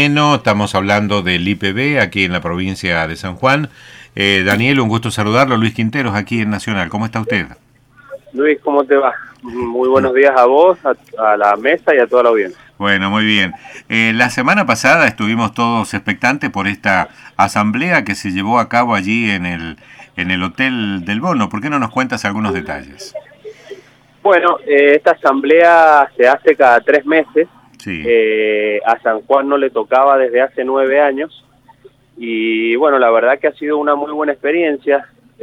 ameno. Estamos hablando del IPB aquí en la provincia de San Juan. Daniel, un gusto saludarlo. Luis Quinteros aquí en Nacional. ¿Cómo está usted? Luis, ¿cómo te va? Muy buenos días a vos, a la mesa y a toda la audiencia. Bueno, muy bien. La semana pasada estuvimos todos expectantes por esta asamblea que se llevó a cabo allí en el Hotel del Bono. ¿Por qué no nos cuentas algunos detalles? Bueno, esta asamblea se hace cada 3 meses. Sí. A San Juan no le tocaba desde hace 9 años. Y bueno, la verdad que ha sido una muy buena experiencia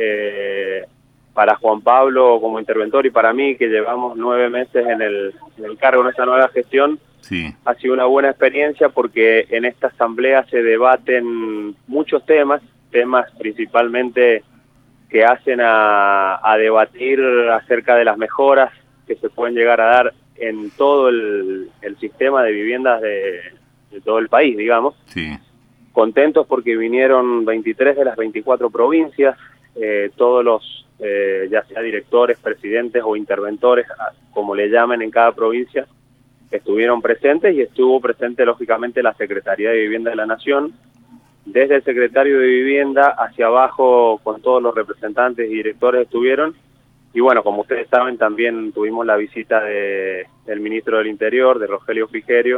para Juan Pablo como interventor y para mí, que llevamos 9 meses en el cargo en esta nueva gestión. Sí. Ha sido una buena experiencia porque en esta asamblea se debaten muchos temas principalmente que hacen a debatir acerca de las mejoras que se pueden llegar a dar en todo el sistema de viviendas de todo el país, digamos. Sí. Contentos porque vinieron 23 de las 24 provincias, todos los, ya sea directores, presidentes o interventores, como le llamen en cada provincia, estuvieron presentes y estuvo presente lógicamente la Secretaría de Vivienda de la Nación, desde el secretario de Vivienda hacia abajo con todos los representantes y directores estuvieron. Y bueno, como ustedes saben, también tuvimos la visita del ministro del Interior, de Rogelio Frigerio,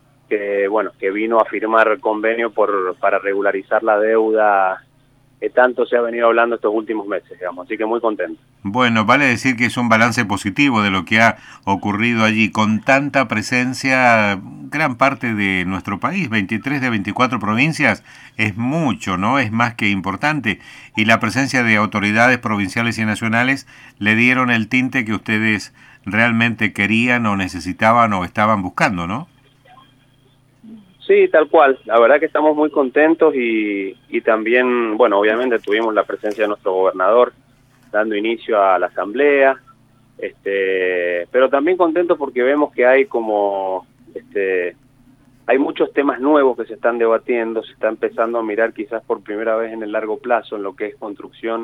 que vino a firmar convenio para regularizar la deuda que tanto se ha venido hablando estos últimos meses, digamos. Así que muy contento. Bueno, vale decir que es un balance positivo de lo que ha ocurrido allí, con tanta presencia, gran parte de nuestro país, 23 de 24 provincias, es mucho, ¿no? Es más que importante. Y la presencia de autoridades provinciales y nacionales le dieron el tinte que ustedes realmente querían o necesitaban o estaban buscando, ¿no? Sí, tal cual. La verdad que estamos muy contentos y también, bueno, obviamente tuvimos la presencia de nuestro gobernador dando inicio a la asamblea, pero también contentos porque vemos que hay hay muchos temas nuevos que se están debatiendo, se está empezando a mirar quizás por primera vez en el largo plazo en lo que es construcción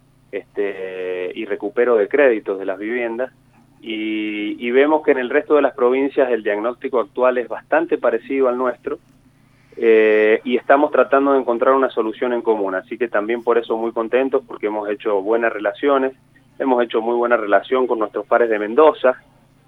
y recupero de créditos de las viviendas. Y vemos que en el resto de las provincias el diagnóstico actual es bastante parecido al nuestro y estamos tratando de encontrar una solución en común. Así que también por eso muy contentos porque hemos hecho buenas relaciones, hemos hecho muy buena relación con nuestros pares de Mendoza,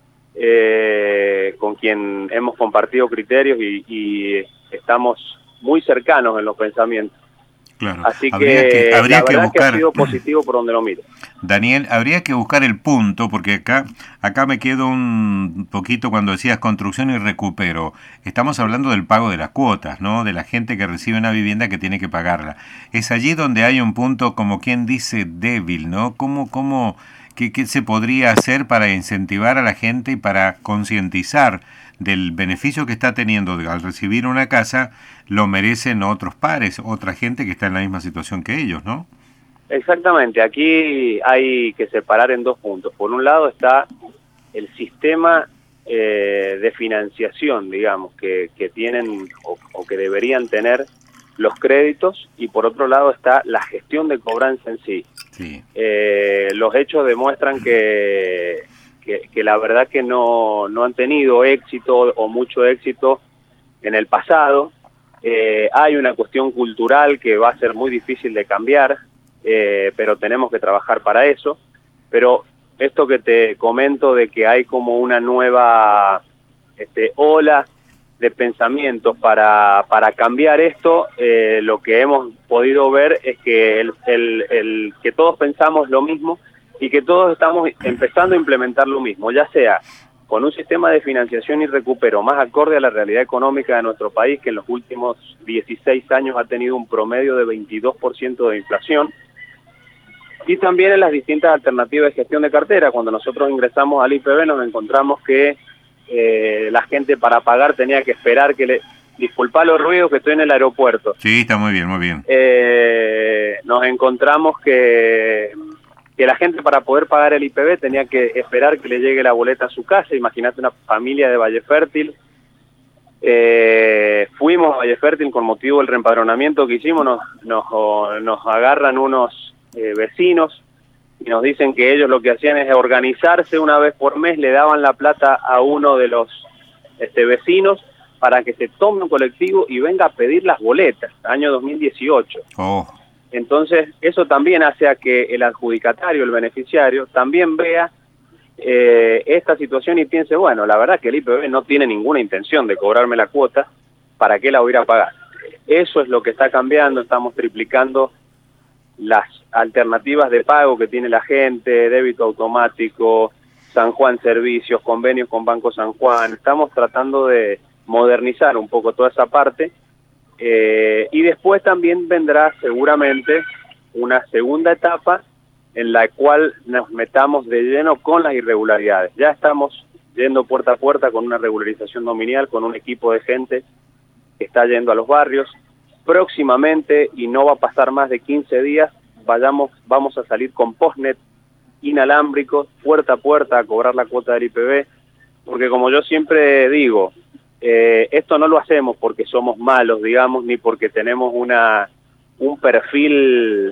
con quien hemos compartido criterios y estamos muy cercanos en los pensamientos. Claro. Así que la verdad que buscar, que ha sido positivo por donde lo mire. Daniel, habría que buscar el punto, porque acá me quedo un poquito cuando decías construcción y recupero. Estamos hablando del pago de las cuotas, ¿no? De la gente que recibe una vivienda que tiene que pagarla. Es allí donde hay un punto, como quien dice, débil, ¿no? ¿Qué se podría hacer para incentivar a la gente y para concientizar del beneficio que está teniendo al recibir una casa? Lo merecen otros pares, otra gente que está en la misma situación que ellos, ¿no? Exactamente, aquí hay que separar en 2 puntos. Por un lado está el sistema de financiación, digamos, que tienen o que deberían tener los créditos, y por otro lado está la gestión de cobranza en sí. Sí. Los hechos demuestran que la verdad que no han tenido éxito o mucho éxito en el pasado. Hay una cuestión cultural que va a ser muy difícil de cambiar, pero tenemos que trabajar para eso. Pero esto que te comento de que hay como una nueva ola de pensamientos para cambiar esto, lo que hemos podido ver es que que todos pensamos lo mismo y que todos estamos empezando a implementar lo mismo, ya sea con un sistema de financiación y recupero más acorde a la realidad económica de nuestro país, que en los últimos 16 años ha tenido un promedio de 22% de inflación, y también en las distintas alternativas de gestión de cartera. Cuando nosotros ingresamos al IPB nos encontramos que la gente para pagar tenía que esperar disculpa los ruidos que estoy en el aeropuerto. Sí, está muy bien, muy bien. Nos encontramos que la gente para poder pagar el IPB tenía que esperar que le llegue la boleta a su casa. Imagínate una familia de Valle Fértil. Fuimos a Valle Fértil con motivo del reempadronamiento que hicimos, nos agarran unos vecinos y nos dicen que ellos lo que hacían es organizarse una vez por mes, le daban la plata a uno de los vecinos para que se tome un colectivo y venga a pedir las boletas, año 2018. Oh. Entonces, eso también hace a que el adjudicatario, el beneficiario, también vea esta situación y piense, bueno, la verdad que el IPB no tiene ninguna intención de cobrarme la cuota, ¿para qué la voy a ir a pagar? Eso es lo que está cambiando, estamos triplicando las alternativas de pago que tiene la gente, débito automático, San Juan Servicios, convenios con Banco San Juan. Estamos tratando de modernizar un poco toda esa parte y después también vendrá seguramente una segunda etapa en la cual nos metamos de lleno con las irregularidades. Ya estamos yendo puerta a puerta con una regularización dominial, con un equipo de gente que está yendo a los barrios. Próximamente, y no va a pasar más de 15 días, vamos a salir con postnet inalámbricos, puerta a puerta, a cobrar la cuota del IPB, porque como yo siempre digo, esto no lo hacemos porque somos malos, digamos, ni porque tenemos un perfil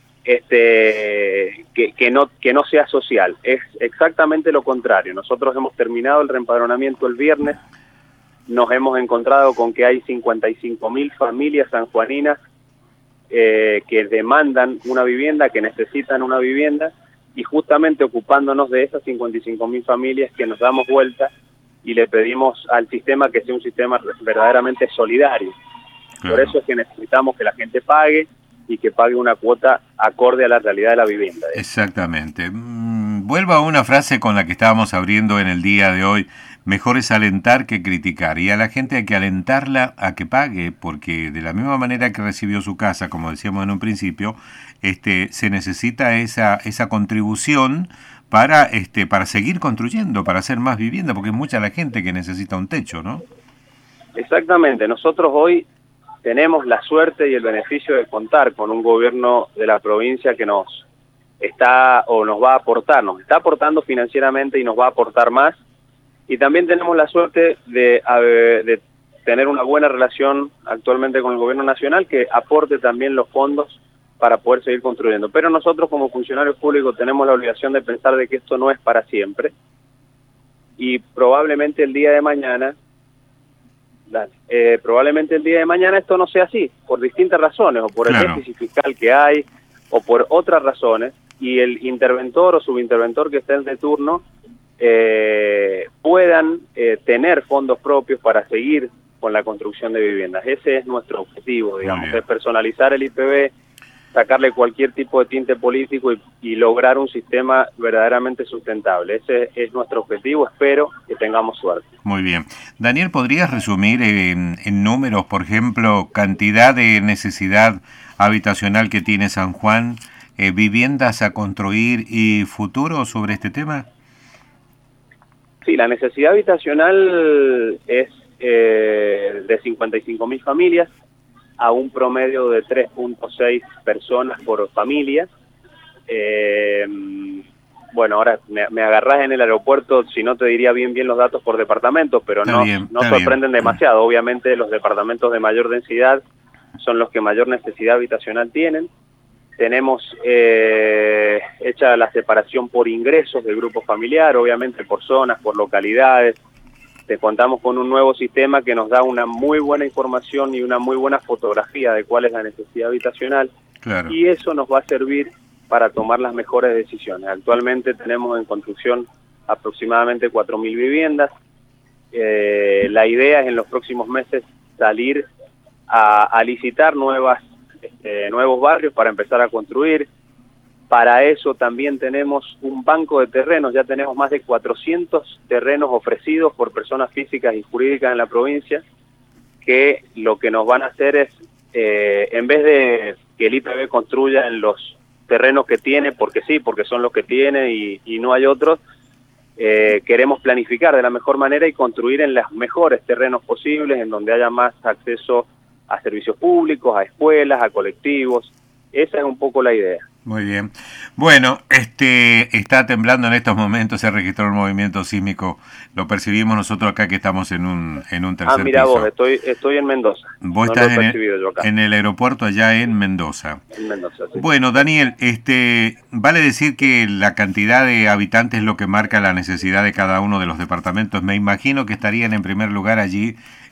que no sea social. Es exactamente lo contrario. Nosotros hemos terminado el reempadronamiento el viernes, nos hemos encontrado con que hay 55.000 familias sanjuaninas que demandan una vivienda, que necesitan una vivienda, y justamente ocupándonos de esas 55.000 familias que nos damos vuelta y le pedimos al sistema que sea un sistema verdaderamente solidario. Claro. Por eso es que necesitamos que la gente pague y que pague una cuota acorde a la realidad de la vivienda. Exactamente. Vuelvo a una frase con la que estábamos abriendo en el día de hoy: mejor es alentar que criticar, y a la gente hay que alentarla a que pague, porque de la misma manera que recibió su casa, como decíamos en un principio, se necesita esa contribución para seguir construyendo, para hacer más vivienda, porque es mucha la gente que necesita un techo, ¿no? Exactamente. Nosotros hoy tenemos la suerte y el beneficio de contar con un gobierno de la provincia que nos está aportando financieramente y nos va a aportar más. Y también tenemos la suerte de tener una buena relación actualmente con el gobierno nacional que aporte también los fondos para poder seguir construyendo. Pero nosotros como funcionarios públicos tenemos la obligación de pensar de que esto no es para siempre y probablemente el día de mañana esto no sea así, por distintas razones, o por el déficit fiscal que hay, o por otras razones, y el interventor o subinterventor que esté de turno puedan tener fondos propios para seguir con la construcción de viviendas. Ese es nuestro objetivo, digamos, es personalizar el IPB, sacarle cualquier tipo de tinte político y lograr un sistema verdaderamente sustentable. Ese es nuestro objetivo, espero que tengamos suerte. Muy bien. Daniel, ¿podrías resumir en números, por ejemplo, cantidad de necesidad habitacional que tiene San Juan, viviendas a construir y futuro sobre este tema? Sí, la necesidad habitacional es de 55.000 familias, a un promedio de 3.6 personas por familia. Bueno, ahora me agarrás en el aeropuerto, si no te diría bien los datos por departamentos, pero no sorprenden demasiado. Obviamente los departamentos de mayor densidad son los que mayor necesidad habitacional tienen. Tenemos hecha la separación por ingresos del grupo familiar, obviamente por zonas, por localidades. Contamos con un nuevo sistema que nos da una muy buena información y una muy buena fotografía de cuál es la necesidad habitacional. Claro. Y eso nos va a servir para tomar las mejores decisiones. Actualmente tenemos en construcción aproximadamente 4.000 viviendas. La idea es en los próximos meses salir a licitar nuevos barrios para empezar a construir. Para eso también tenemos un banco de terrenos, ya tenemos más de 400 terrenos ofrecidos por personas físicas y jurídicas en la provincia, que lo que nos van a hacer es, en vez de que el IPB construya en los terrenos que tiene, porque sí, porque son los que tiene y no hay otros, queremos planificar de la mejor manera y construir en los mejores terrenos posibles, en donde haya más acceso a servicios públicos, a escuelas, a colectivos. Esa es un poco la idea. Muy bien. Bueno, está temblando en estos momentos, se registró el movimiento sísmico, lo percibimos nosotros acá que estamos en un tercer mira piso. Vos, estoy en Mendoza. Vos estás en el aeropuerto allá en Mendoza. En Mendoza, sí. Bueno, Daniel, vale decir que la cantidad de habitantes es lo que marca la necesidad de cada uno de los departamentos. Me imagino que estarían en primer lugar allí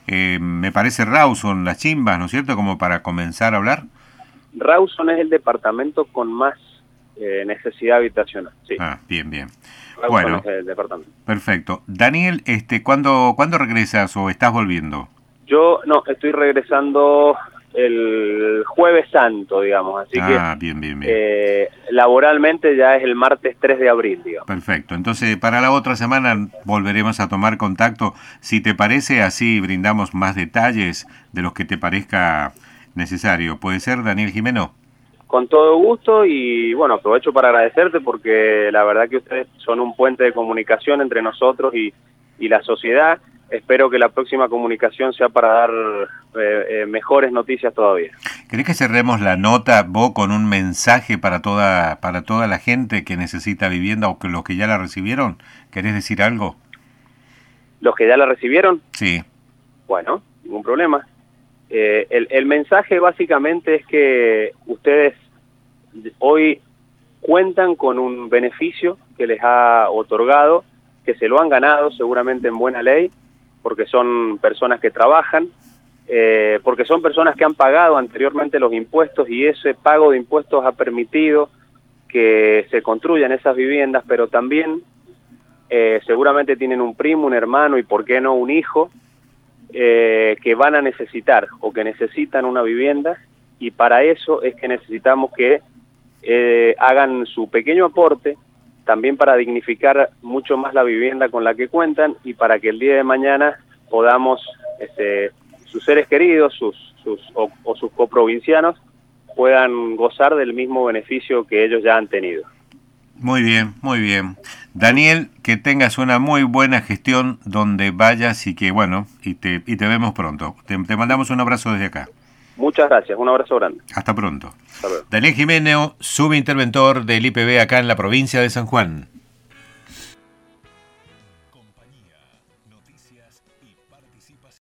me parece Rawson, Las Chimbas, ¿no es cierto? Como para comenzar a hablar. Rawson es el departamento con más necesidad habitacional, sí. Ah, bien, bien. Rawson Bueno, es el departamento. perfecto. Daniel, ¿cuándo regresas o estás volviendo? Yo no, estoy regresando el Jueves Santo, digamos, así que Bien, bien, bien. Laboralmente ya es el martes 3 de abril, digamos. Perfecto. Entonces, para la otra semana volveremos a tomar contacto. Si te parece, así brindamos más detalles de los que te parezca necesario. ¿Puede ser, Daniel Jimeno? Con todo gusto y bueno, aprovecho para agradecerte porque la verdad que ustedes son un puente de comunicación entre nosotros y la sociedad. Espero que la próxima comunicación sea para dar mejores noticias todavía. ¿Querés que cerremos la nota, vos, con un mensaje para toda la gente que necesita vivienda o que los que ya la recibieron? ¿Querés decir algo? ¿Los que ya la recibieron? Sí. Bueno, ningún problema. El mensaje básicamente es que ustedes hoy cuentan con un beneficio que les ha otorgado, que se lo han ganado seguramente en buena ley, porque son personas que trabajan, porque son personas que han pagado anteriormente los impuestos y ese pago de impuestos ha permitido que se construyan esas viviendas, pero también seguramente tienen un primo, un hermano y por qué no un hijo que van a necesitar o que necesitan una vivienda, y para eso es que necesitamos que hagan su pequeño aporte, también para dignificar mucho más la vivienda con la que cuentan y para que el día de mañana podamos, sus seres queridos, sus coprovincianos puedan gozar del mismo beneficio que ellos ya han tenido. Muy bien, muy bien. Daniel, que tengas una muy buena gestión donde vayas y que, bueno, y te vemos pronto. Te mandamos un abrazo desde acá. Muchas gracias, un abrazo grande. Hasta pronto. Hasta luego. Daniel Jimeno, subinterventor del IPB acá en la provincia de San Juan.